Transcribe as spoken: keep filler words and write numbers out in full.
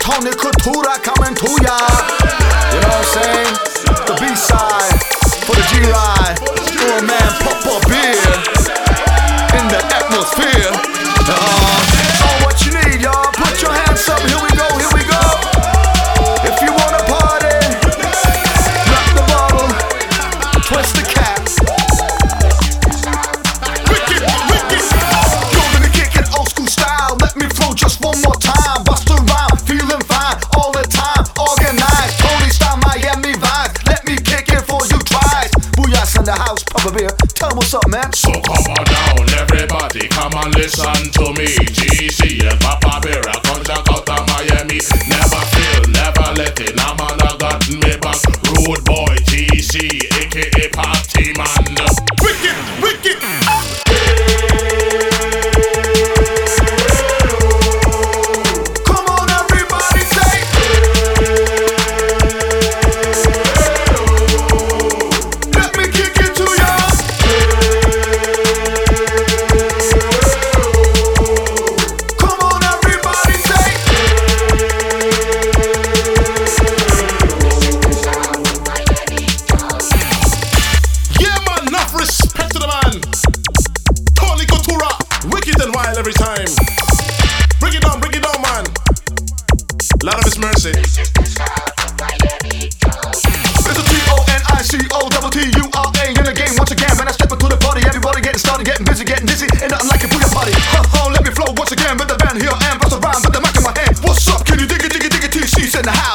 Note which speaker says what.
Speaker 1: Tony Couture coming to ya. You know what I'm saying? The B-side for the G-line. Oh man, pop a beer in the atmosphere. Uh, so what you need, y'all? Put your hands up. Here we go, here we go. If you wanna party, rock the bottle, twist the cap. Wicked, wicked. Yo, let me kick it old school style. Let me flow just one more time. Bust a rhyme, feeling fine all the time. Organized, Tony style, Miami vibes. Let me kick it for you twice. Booyah's in the house, pop a beer. Tell them what's up, man.
Speaker 2: So come on down, everybody, come and listen to me. G C and Papa Bear, come check out of Miami. Never fail, never let it. I'm on a got me back. Rude boy, G C, aka Party Man. Wicked, wicked.
Speaker 1: Come on, everybody, say. Let me kick it to ya. Come on, everybody, say.
Speaker 2: Yeah, man, enough respect to the man. Tony Couture, wicked and wild every time. Bring it down, bring it down, man. Lord of His mercy.
Speaker 1: It's a T O N I C O double T U R A in the game once again. When I step into the party, everybody getting started, getting busy, getting dizzy. Ain't nothing like a booyah party. Huh, huh, let me flow once again with the band here and bust a rhyme with the mic in my hand. What's up? Can you dig it, dig it, dig it? T C's in the house.